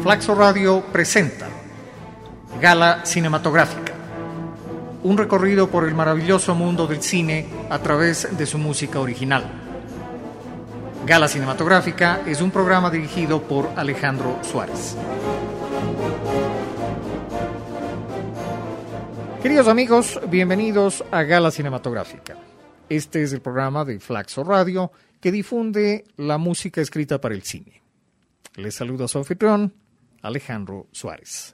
Flaxo Radio presenta Gala Cinematográfica, un recorrido por el maravilloso mundo del cine a través de su música original. Gala Cinematográfica es un programa dirigido por Alejandro Suárez. Queridos amigos, bienvenidos a Gala Cinematográfica. Este es el programa de Flaxo Radio que difunde la música escrita para el cine. Les saluda su anfitrión, Alejandro Suárez.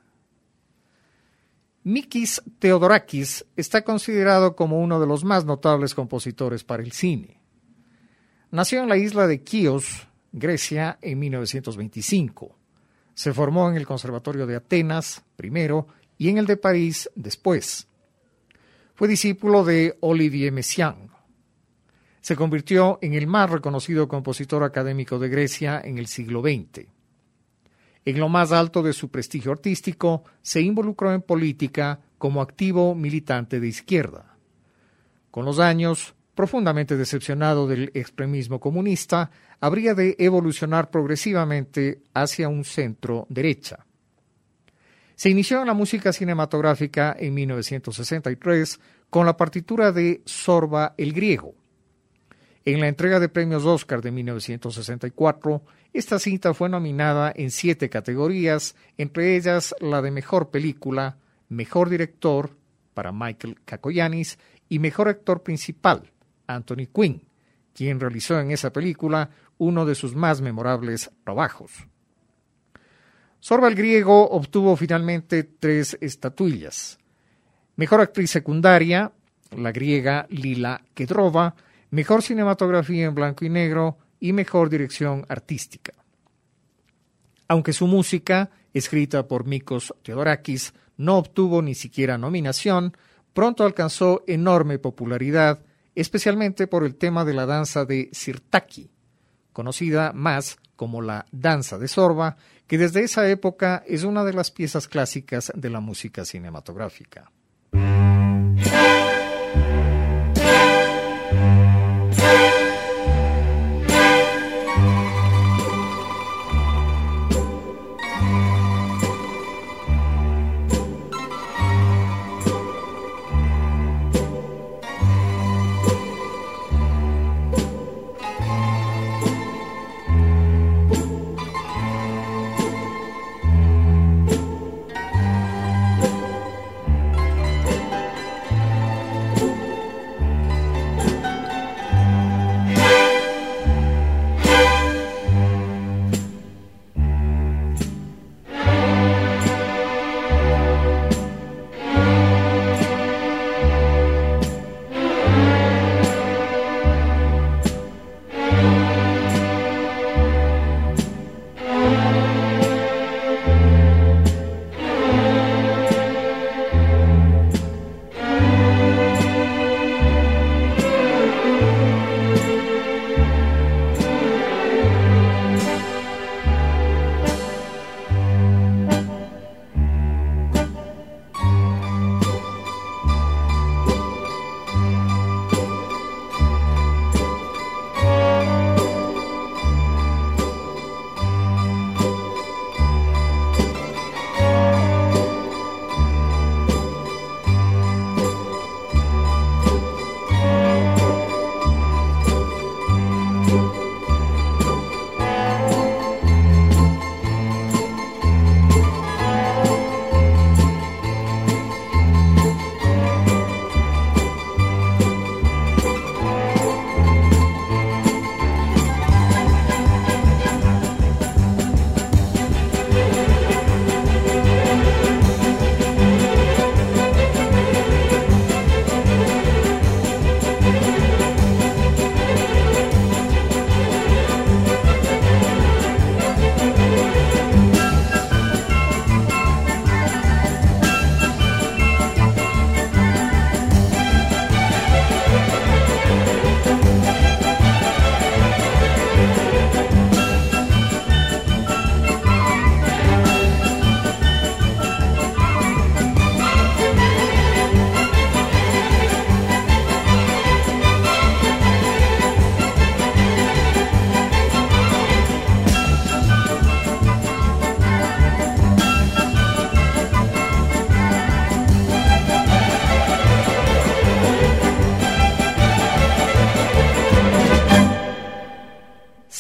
Mikis Theodorakis está considerado como uno de los más notables compositores para el cine. Nació en la isla de Kíos, Grecia, en 1925. Se formó en el Conservatorio de Atenas, primero, y en el de París, después. Fue discípulo de Olivier Messiaen. Se convirtió en el más reconocido compositor académico de Grecia en el siglo XX. En lo más alto de su prestigio artístico, se involucró en política como activo militante de izquierda. Con los años, profundamente decepcionado del extremismo comunista, habría de evolucionar progresivamente hacia un centro-derecha. Se inició en la música cinematográfica en 1963 con la partitura de Zorba el Griego. En la entrega de premios Oscar de 1964, esta cinta fue nominada en 7 categorías, entre ellas la de Mejor Película, Mejor Director, para Michael Kakoyannis, y Mejor Actor Principal, Anthony Quinn, quien realizó en esa película uno de sus más memorables trabajos. Zorba el Griego obtuvo finalmente 3 estatuillas. Mejor Actriz Secundaria, la griega Lila Kedrova, Mejor Cinematografía en Blanco y Negro y Mejor Dirección Artística. Aunque su música, escrita por Mikis Theodorakis, no obtuvo ni siquiera nominación, pronto alcanzó enorme popularidad, especialmente por el tema de la danza de Sirtaki, conocida más como la danza de Zorba, que desde esa época es una de las piezas clásicas de la música cinematográfica.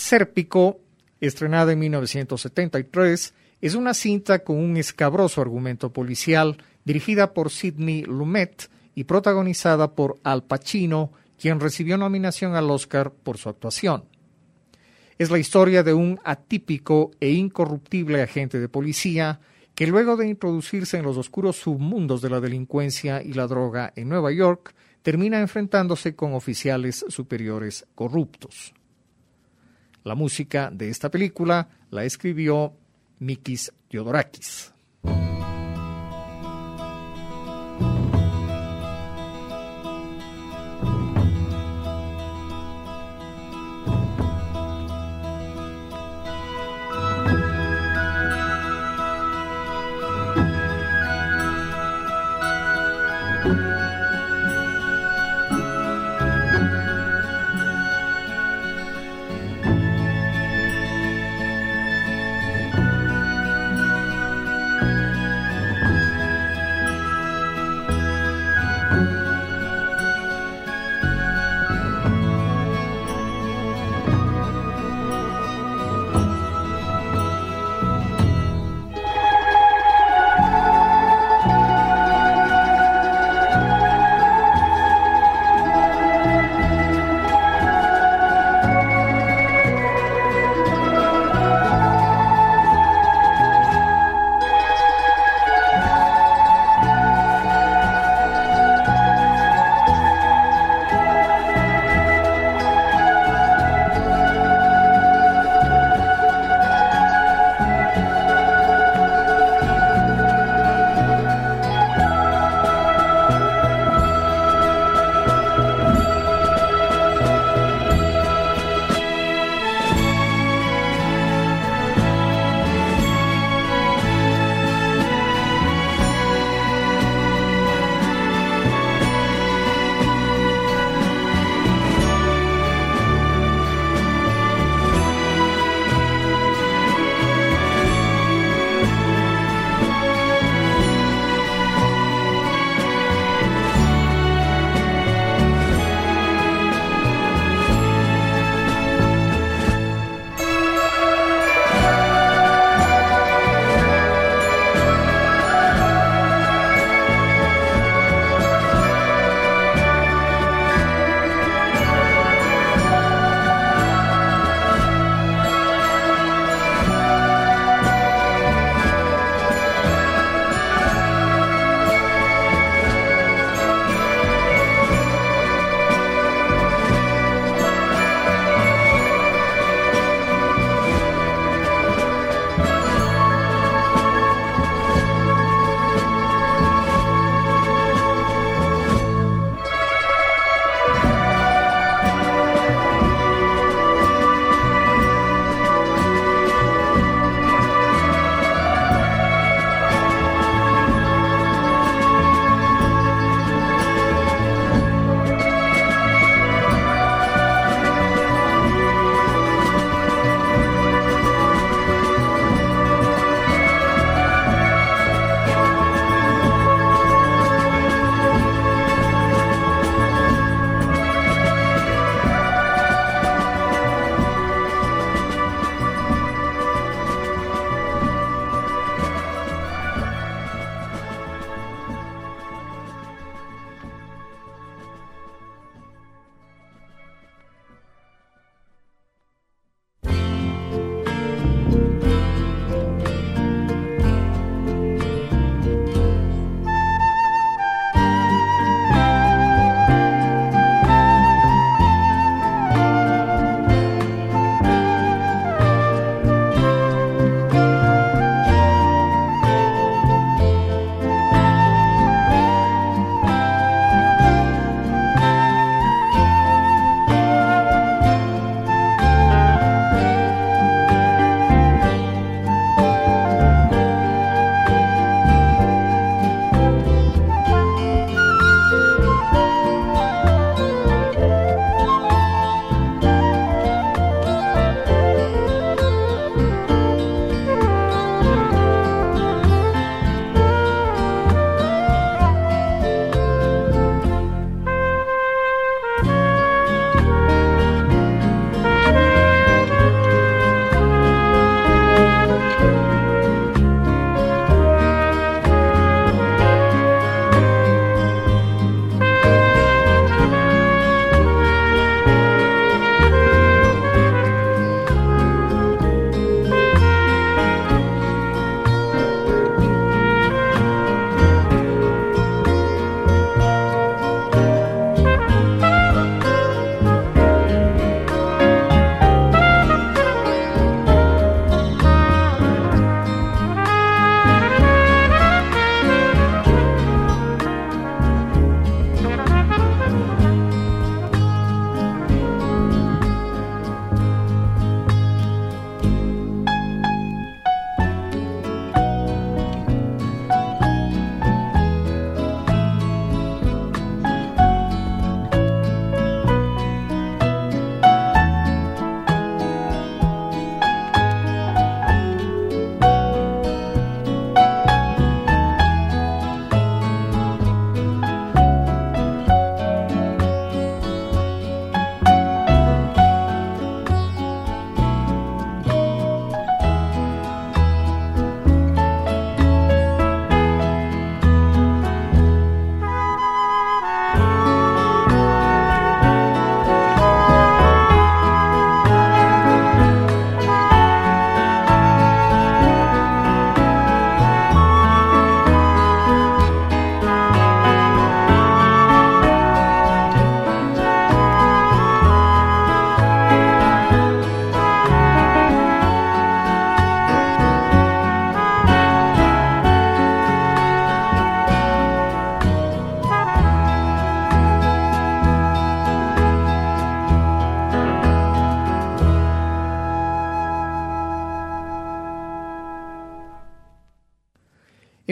Sérpico, estrenada en 1973, es una cinta con un escabroso argumento policial, dirigida por Sidney Lumet y protagonizada por Al Pacino, quien recibió nominación al Oscar por su actuación. Es la historia de un atípico e incorruptible agente de policía que luego de introducirse en los oscuros submundos de la delincuencia y la droga en Nueva York, termina enfrentándose con oficiales superiores corruptos. La música de esta película la escribió Mikis Theodorakis.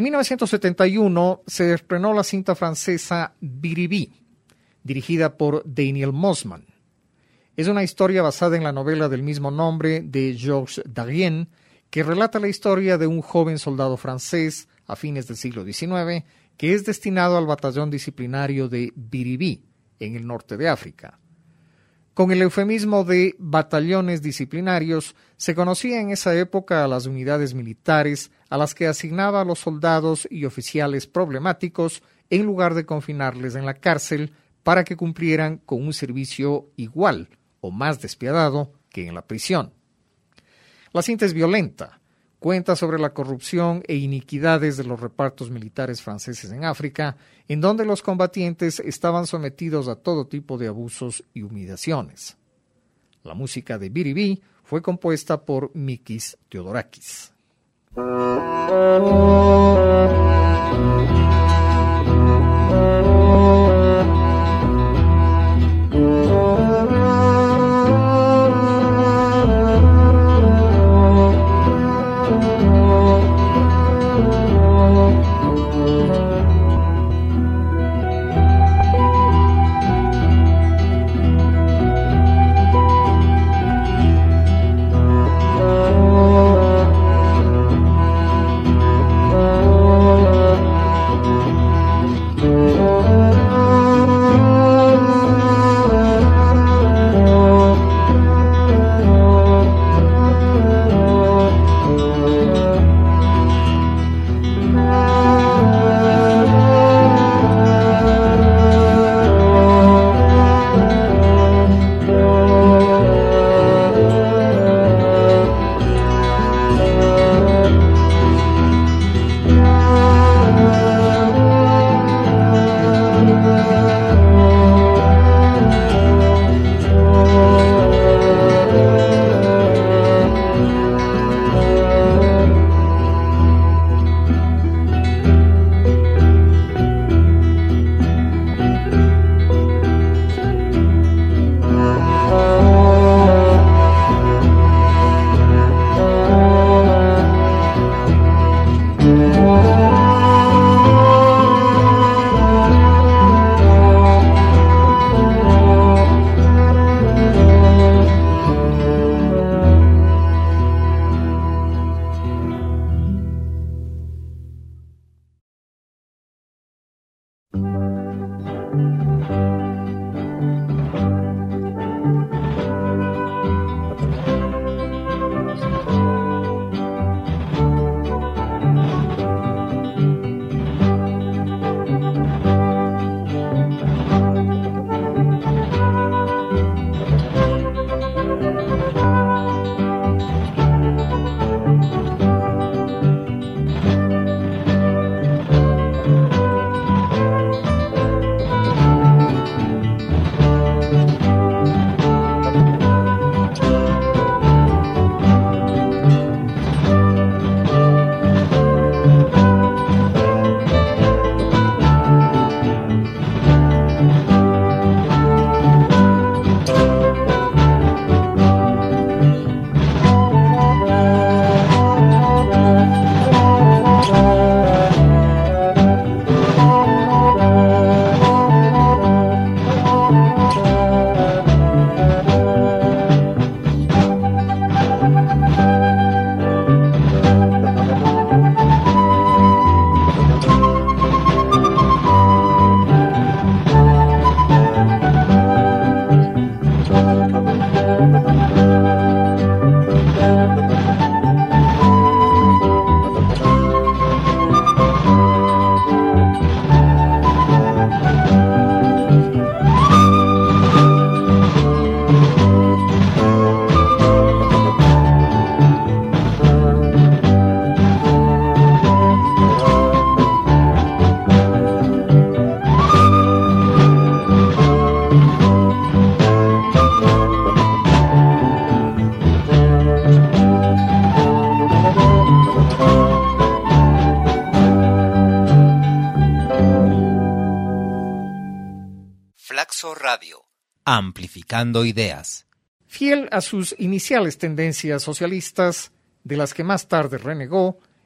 En 1971 se estrenó la cinta francesa Biribi, dirigida por Daniel Mosman. Es una historia basada en la novela del mismo nombre de Georges Darien, que relata la historia de un joven soldado francés a fines del siglo XIX que es destinado al batallón disciplinario de Biribi, en el norte de África. Con el eufemismo de batallones disciplinarios, se conocía en esa época a las unidades militares a las que asignaba a los soldados y oficiales problemáticos en lugar de confinarles en la cárcel para que cumplieran con un servicio igual o más despiadado que en la prisión. La cinta es violenta, cuenta sobre la corrupción e iniquidades de los repartos militares franceses en África, en donde los combatientes estaban sometidos a todo tipo de abusos y humillaciones. La música de Biribi fue compuesta por Mikis Theodorakis. Radio, amplificando ideas. Fiel a sus iniciales tendencias socialistas, de las que más tarde renegó,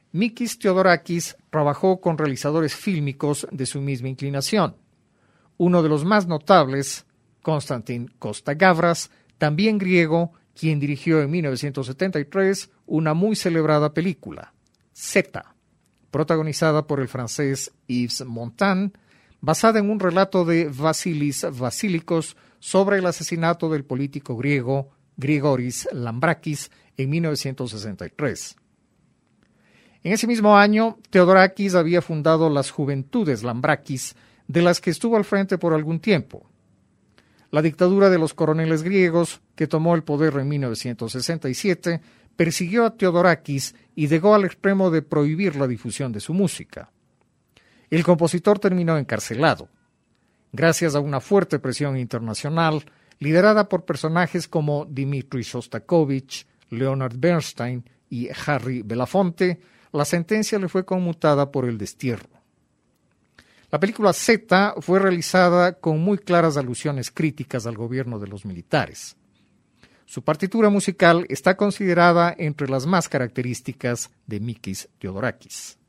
Mikis Theodorakis trabajó con realizadores fílmicos de su misma inclinación. Uno de los más notables, Konstantin Costa-Gavras, también griego, quien dirigió en 1973 una muy celebrada película, Zeta, protagonizada por el francés Yves Montand, basada en un relato de Vasilis Vasilikos sobre el asesinato del político griego Grigoris Lambrakis en 1963. En ese mismo año, Theodorakis había fundado las Juventudes Lambrakis, de las que estuvo al frente por algún tiempo. La dictadura de los coroneles griegos, que tomó el poder en 1967, persiguió a Theodorakis y llegó al extremo de prohibir la difusión de su música. El compositor terminó encarcelado. Gracias a una fuerte presión internacional, liderada por personajes como Dmitri Shostakovich, Leonard Bernstein y Harry Belafonte, la sentencia le fue conmutada por el destierro. La película Zeta fue realizada con muy claras alusiones críticas al gobierno de los militares. Su partitura musical está considerada entre las más características de Mikis Theodorakis.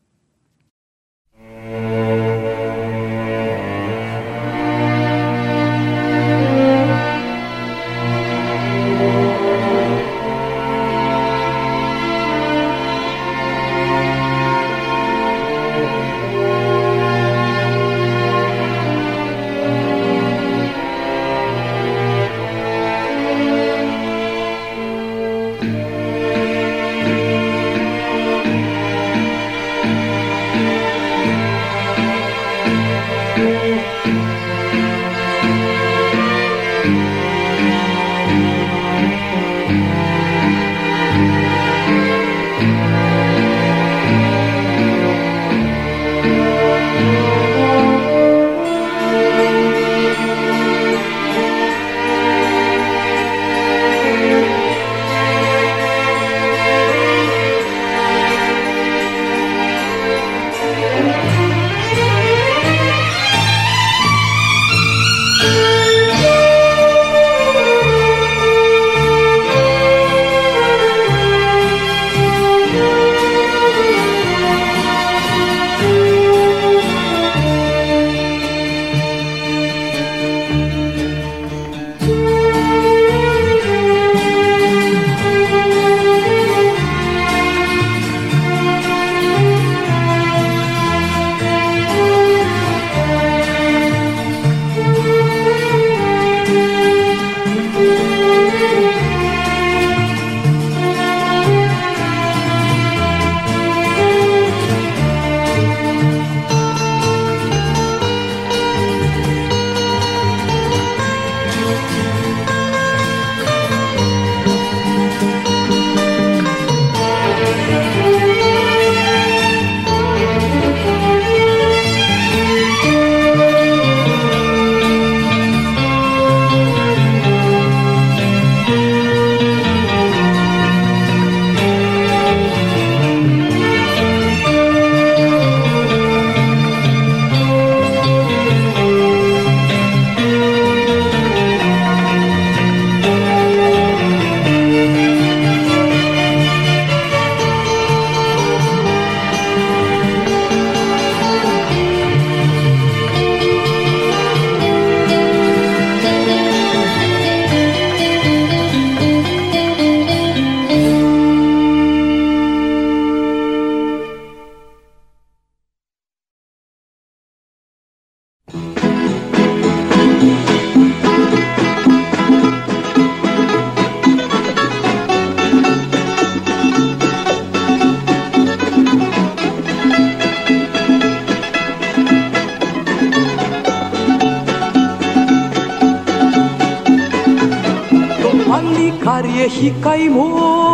έχει καημό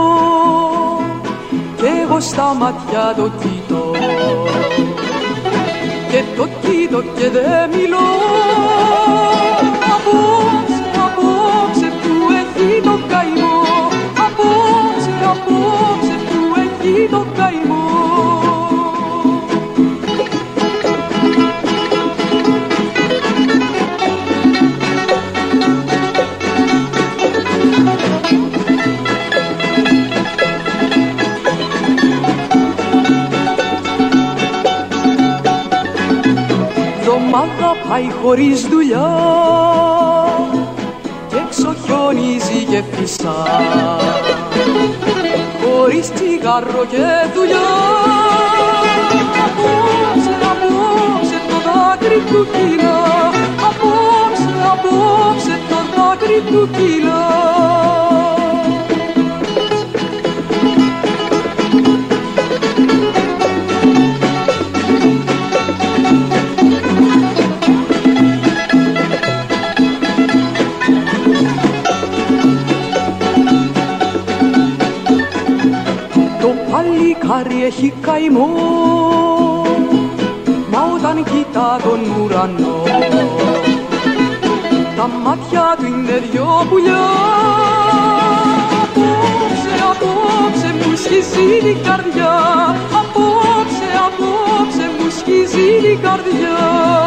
κι εγώ στα μάτια το κοιτώ και το κοιτώ και δεν μιλώ. Απόψε που έχει το καημό, απόψε που έχει το καημό. πάει χωρίς δουλειά και έξω χιονίζει και φυσά, χωρίς τσιγάρο και δουλειά. Απόψε, απόψε το δάκρυ του κύλα, απόψε, απόψε το δάκρυ του κύλα. Παλικάρι έχει καημό, μα όταν κοιτά τον ουρανό τα μάτια του είναι δυο πουλιά. Απόψε, απόψε μου σχίζει την καρδιά, απόψε, απόψε μου σχίζει την καρδιά.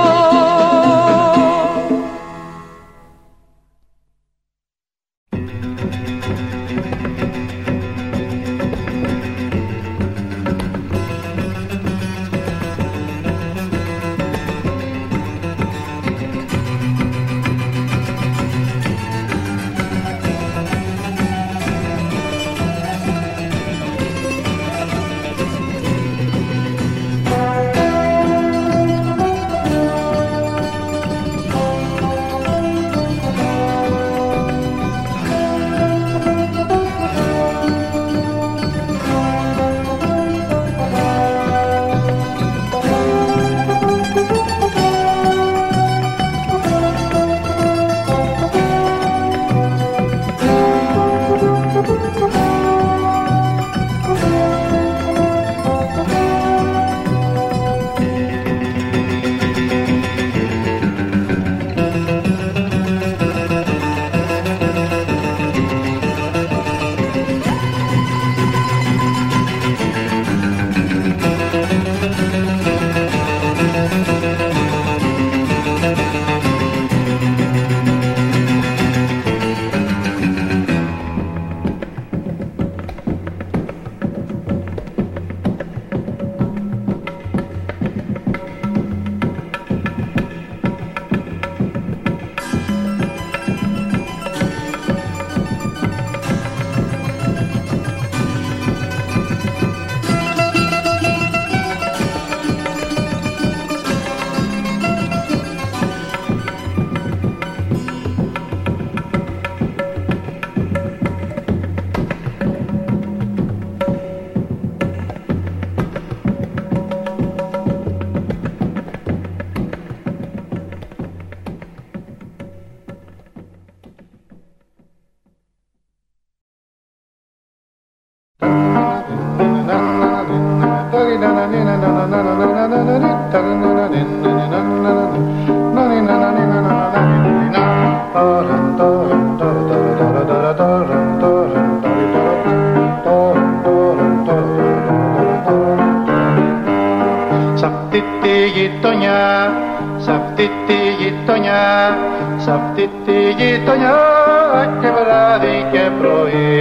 Σ' αυτή τη γειτονιά και βράδυ και πρωί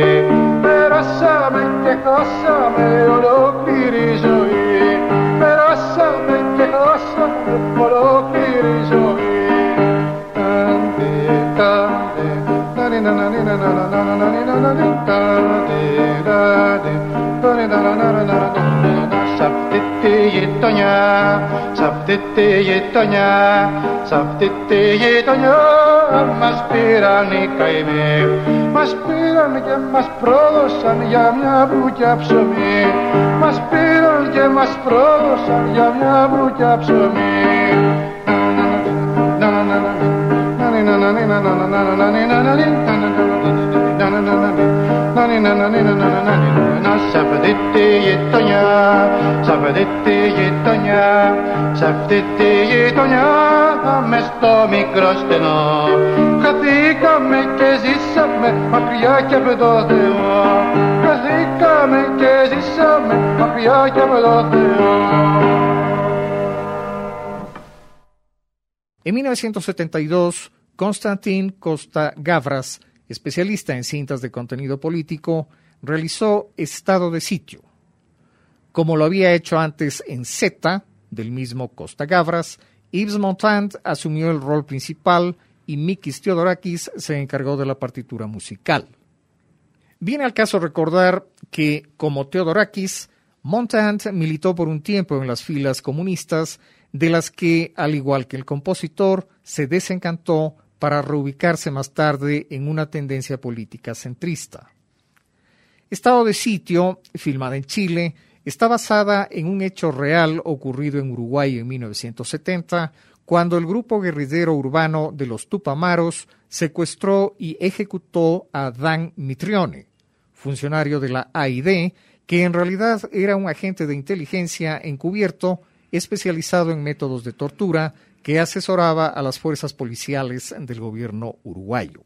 περάσαμε και χάσαμε ολόκληρη ζωή. Περάσαμε και χάσαμε ολόκληρη ζωή. Σ' αυτή τη γειτονιά, σ' αυτή τη γειτονιά, σ' αυτή τη γειτονιά μας πήραν οι καημοί. Μας πήραν και μας πρόδωσαν για μια μπουκιά ψωμί. Μας πήραν και μας πρόδωσαν για μια μπουκιά ψωμί. Σ' αυτή τη γειτονιά, σ' αυτή τη γειτονιά, σ' αυτή τη γειτονιά μες στο μικρό στενό χαθήκαμε και ζήσαμε μακριά και από το Θεό. Χαθήκαμε και ζήσαμε μακριά και από το Θεό. En 1972, Konstantin Costa-Gavras, especialista en cintas de contenido político, realizó Estado de Sitio. Como lo había hecho antes en Z, del mismo Costa-Gavras, Yves Montand asumió el rol principal y Mikis Theodorakis se encargó de la partitura musical. Viene al caso recordar que, como Theodorakis, Montand militó por un tiempo en las filas comunistas, de las que, al igual que el compositor, se desencantó para reubicarse más tarde en una tendencia política centrista. Estado de Sitio, filmada en Chile, está basada en un hecho real ocurrido en Uruguay en 1970, cuando el grupo guerrillero urbano de los Tupamaros secuestró y ejecutó a Dan Mitrione, funcionario de la AID, que en realidad era un agente de inteligencia encubierto especializado en métodos de tortura que asesoraba a las fuerzas policiales del gobierno uruguayo.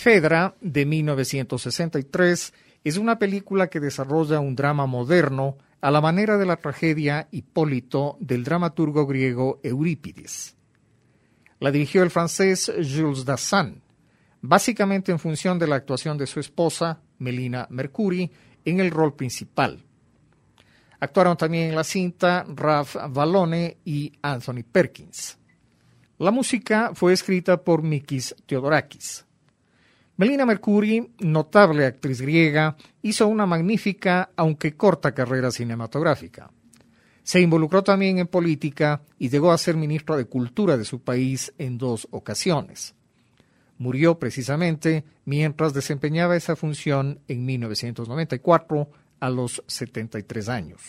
Fedra, de 1963, es una película que desarrolla un drama moderno a la manera de la tragedia Hipólito del dramaturgo griego Eurípides. La dirigió el francés Jules Dassin, básicamente en función de la actuación de su esposa, Melina Mercouri, en el rol principal. Actuaron también en la cinta Ralph Vallone y Anthony Perkins. La música fue escrita por Mikis Theodorakis. Melina Mercouri, notable actriz griega, hizo una magnífica, aunque corta carrera cinematográfica. Se involucró también en política y llegó a ser ministra de Cultura de su país en 2 ocasiones. Murió precisamente mientras desempeñaba esa función en 1994 a los 73 años.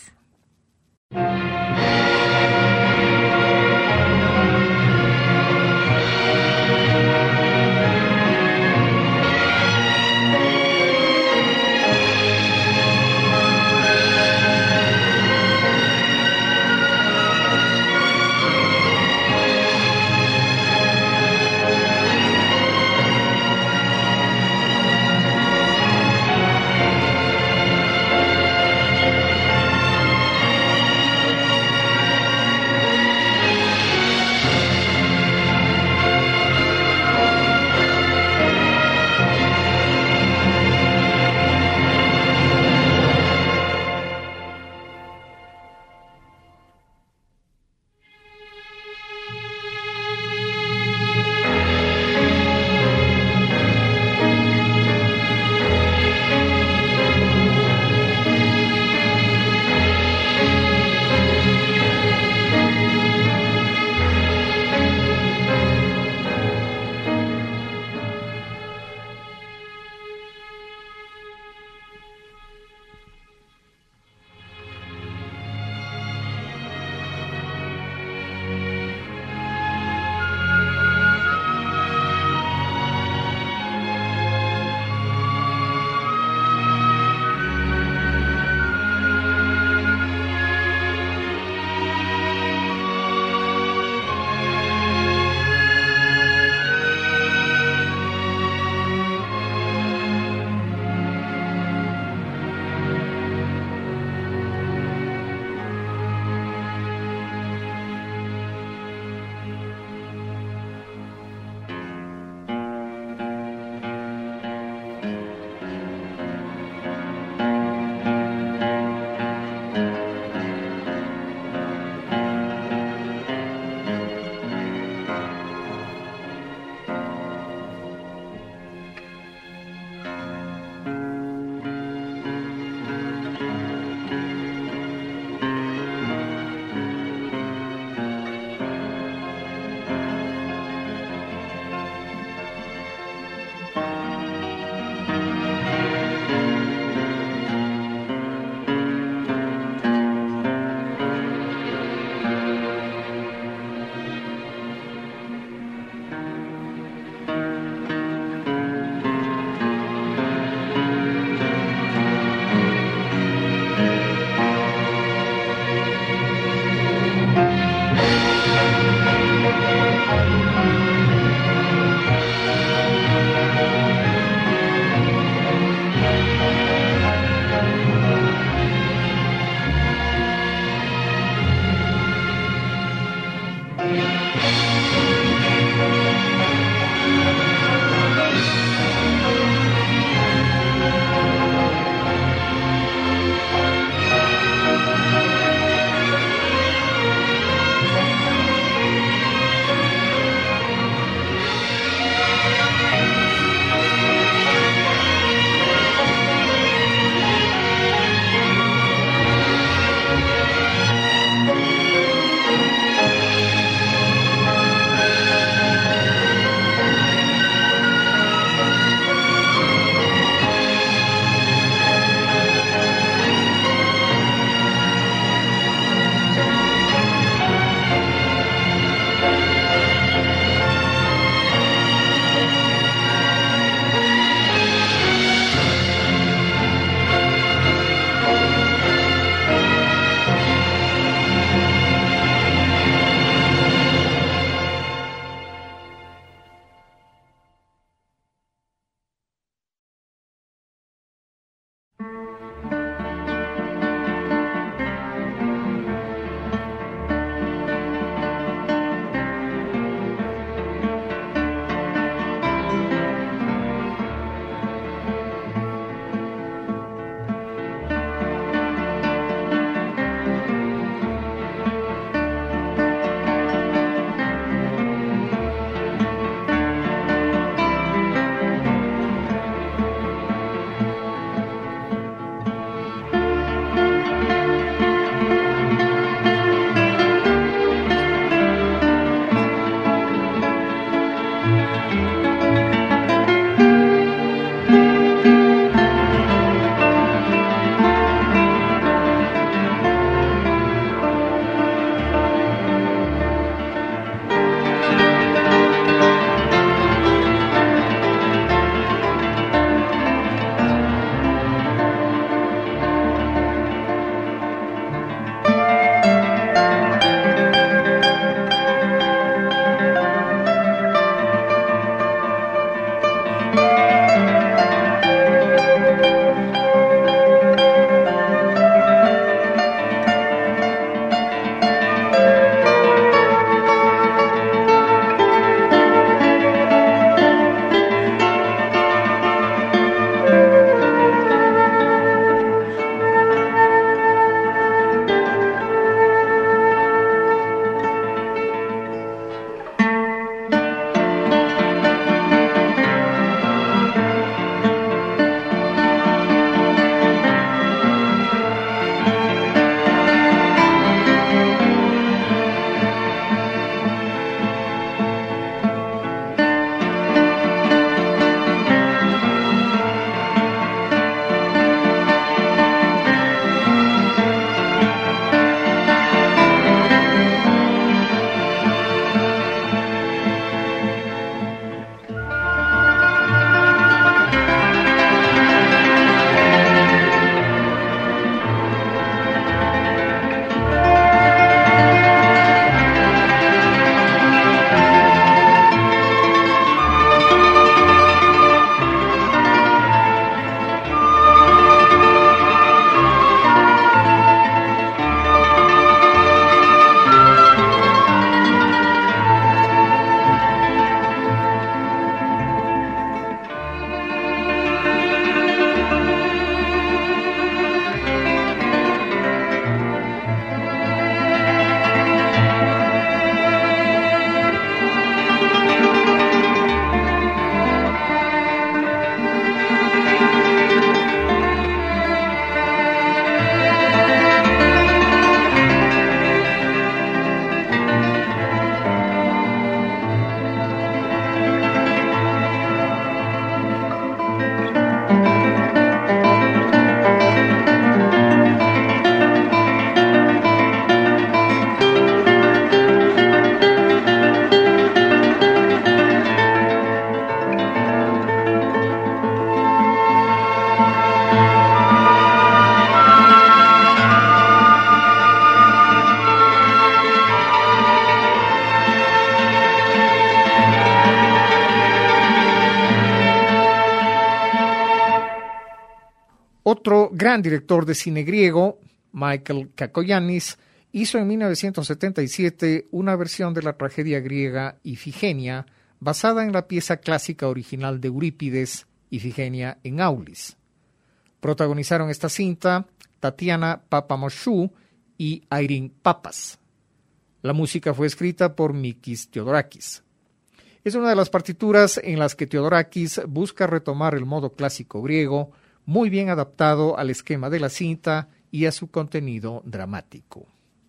gran director de cine griego, Michael Kakoyannis, hizo en 1977 una versión de la tragedia griega Ifigenia, basada en la pieza clásica original de Eurípides, Ifigenia en Aulis. Protagonizaron esta cinta Tatiana Papamoshchou y Irene Papas. La música fue escrita por Mikis Theodorakis. Es una de las partituras en las que Theodorakis busca retomar el modo clásico griego, muy bien adaptado al esquema de la cinta y a su contenido dramático.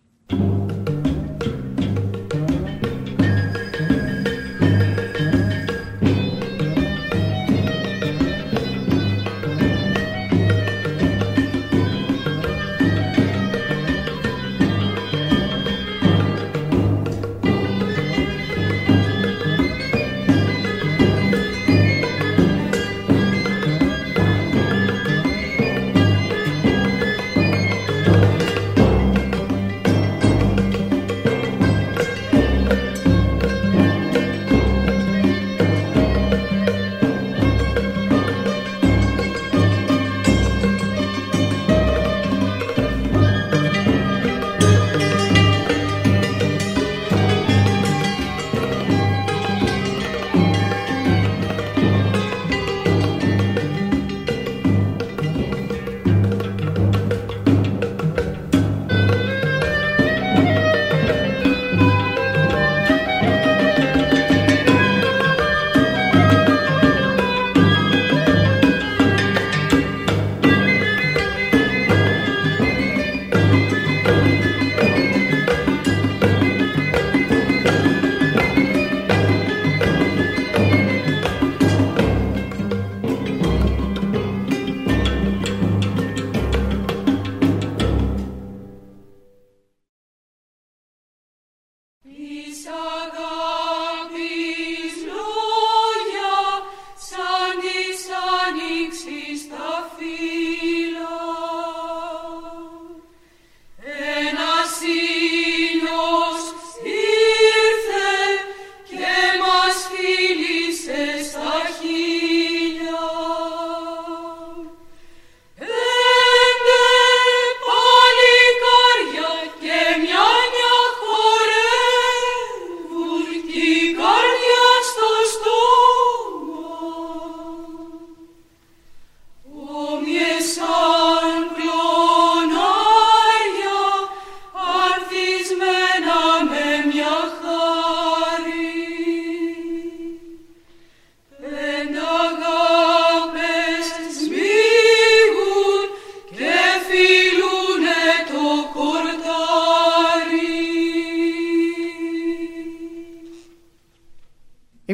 En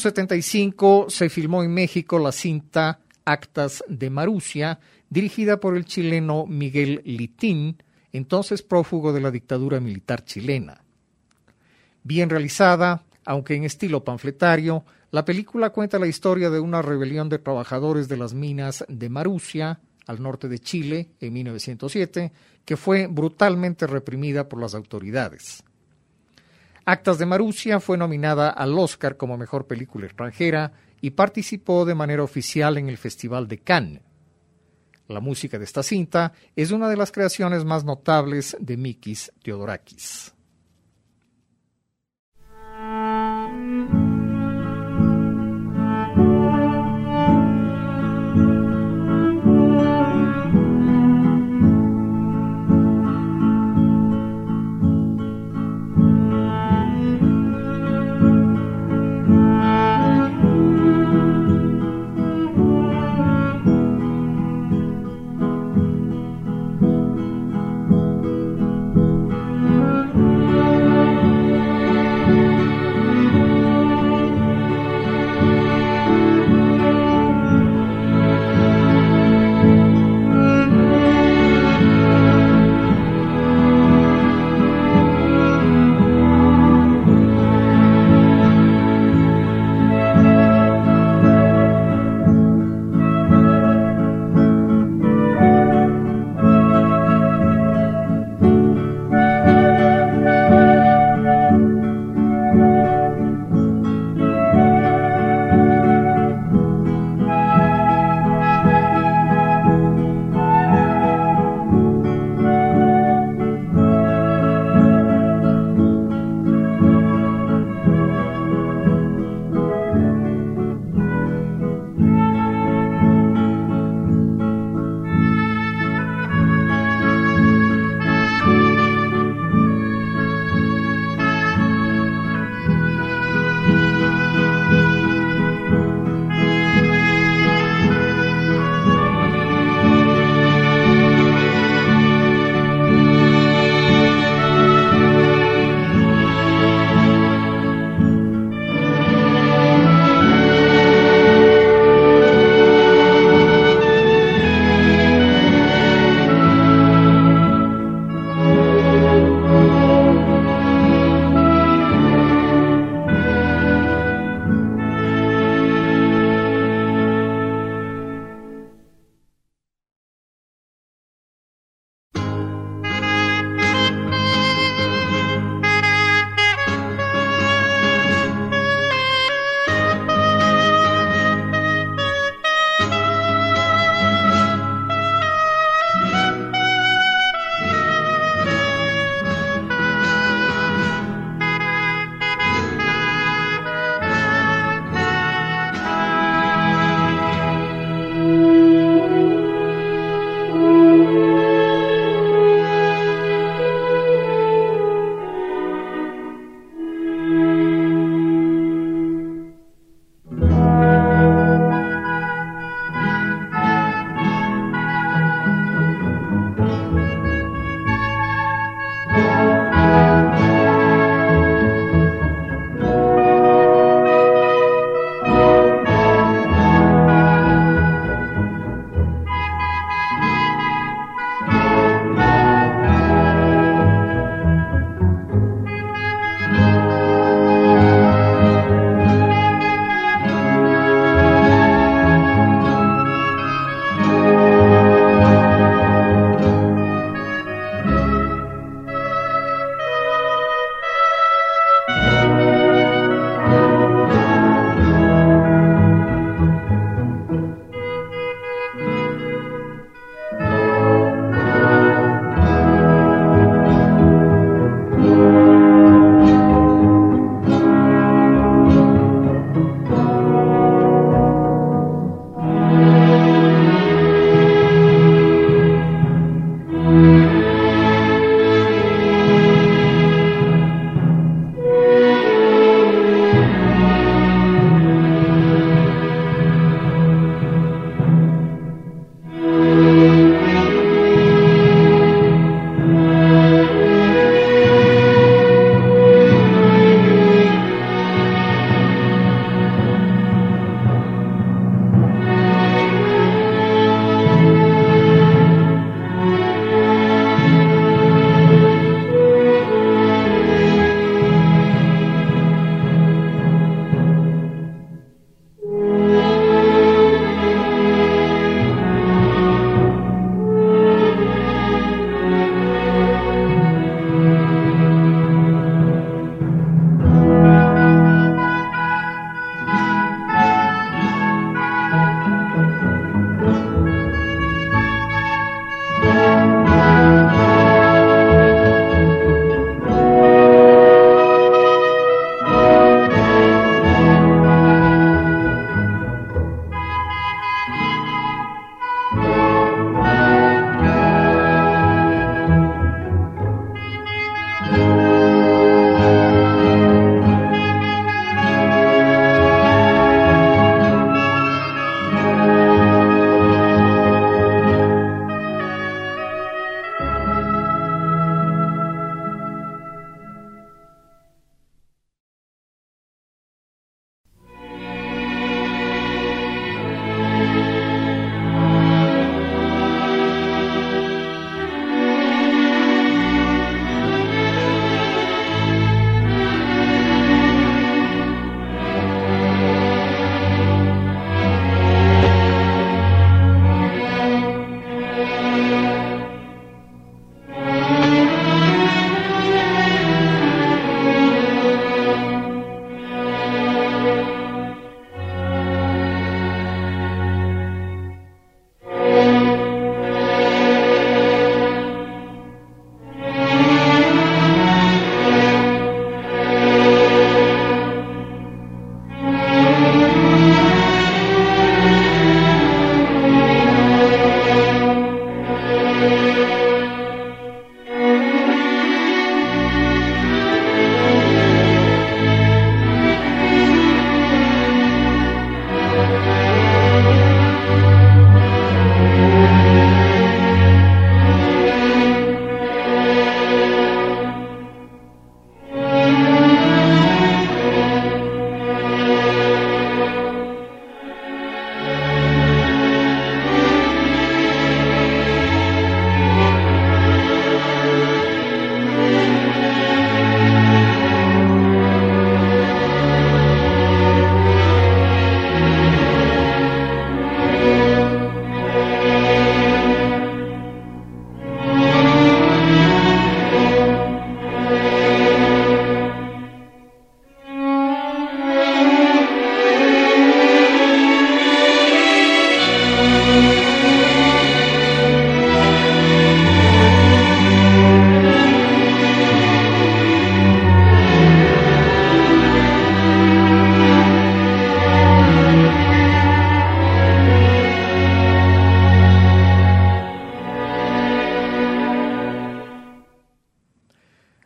1975 se filmó en México la cinta Actas de Marusia, dirigida por el chileno Miguel Litín, entonces prófugo de la dictadura militar chilena. Bien realizada, aunque en estilo panfletario, la película cuenta la historia de una rebelión de trabajadores de las minas de Marusia, al norte de Chile, en 1907, que fue brutalmente reprimida por las autoridades. Actas de Marusia fue nominada al Oscar como mejor película extranjera y participó de manera oficial en el Festival de Cannes. La música de esta cinta es una de las creaciones más notables de Mikis Theodorakis.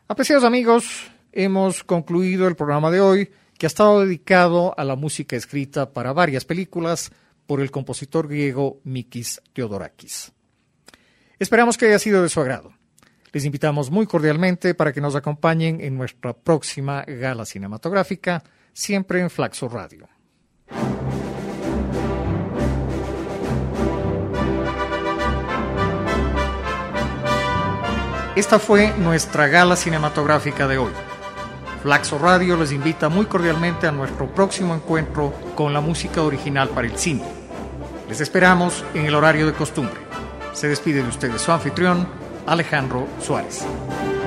Apreciados amigos, hemos concluido el programa de hoy, que ha estado dedicado a la música escrita para varias películas por el compositor griego Mikis Theodorakis. Esperamos que haya sido de su agrado. Les invitamos muy cordialmente para que nos acompañen en nuestra próxima gala cinematográfica, siempre en Flaxo Radio. Esta fue nuestra gala cinematográfica de hoy. Flaxo Radio les invita muy cordialmente a nuestro próximo encuentro con la música original para el cine. Les esperamos en el horario de costumbre. Se despide de ustedes su anfitrión, Alejandro Suárez.